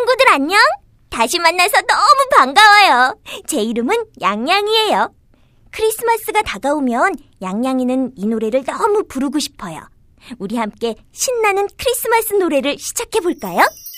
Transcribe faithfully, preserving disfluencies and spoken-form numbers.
친구들 안녕! 다시 만나서 너무 반가워요. 제 이름은 양양이에요. 크리스마스가 다가오면 양양이는 이 노래를 너무 부르고 싶어요. 우리 함께 신나는 크리스마스 노래를 시작해볼까요?